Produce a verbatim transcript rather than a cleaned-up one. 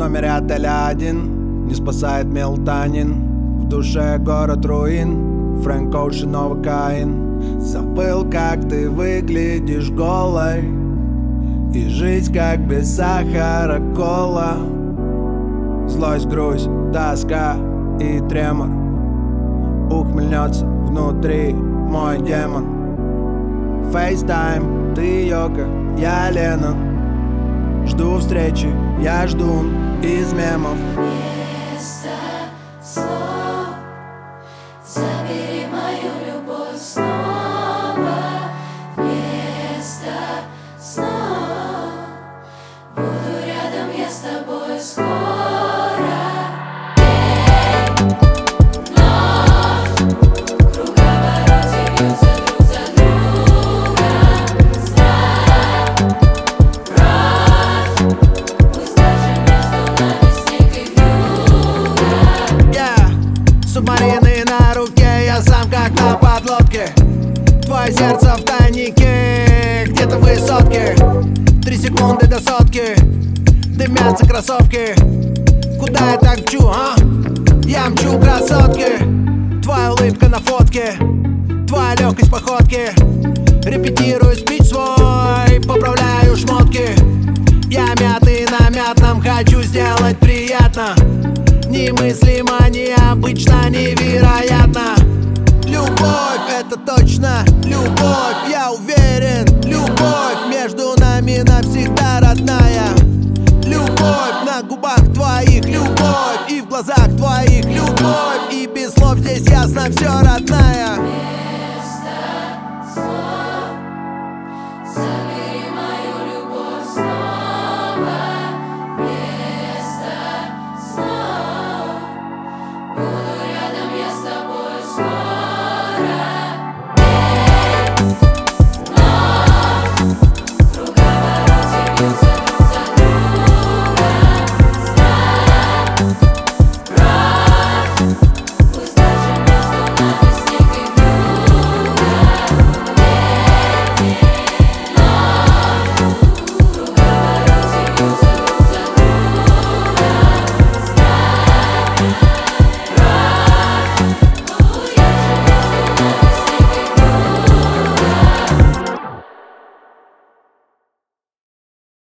номере отеля один не спасает мелатонин. В душе город руин, Фрэнк Оушен, новокаин. Забыл, как ты выглядишь голой, и жизнь как без сахара кола. Злость, грусть, тоска и тремор. Ухмыльнется внутри мой демон. Фейстайм, ты Йоко, я Леннон. Жду встречи, я жду из мемов. Вместо слов забери мою любовь снова. Вместо снов буду рядом я с тобой скоро. День, ночь, в круговороте бьются друг за друга. Страх, прочь, пусть даже между нами снег и вьюга. Yeah. Субмарины на руке, я сам как на подлодке. Твое сердце в тайнике, где-то в высотке. Три секунды до сотки, дымятся кроссовки. Куда я так мчу, а? Я мчу, красотки. Твоя улыбка на фотке, твоя легкость походки. Репетирую спич свой, поправляю шмотки. Я мятый на мятном, хочу сделать приятно. Немыслимо, необычно, невероятно. Любовь, это точно любовь, я уверен. Любовь между нами навсегда родная. Любовь на губах твоих, любовь и в глазах твоих, любовь. И без слов здесь ясно все, родная.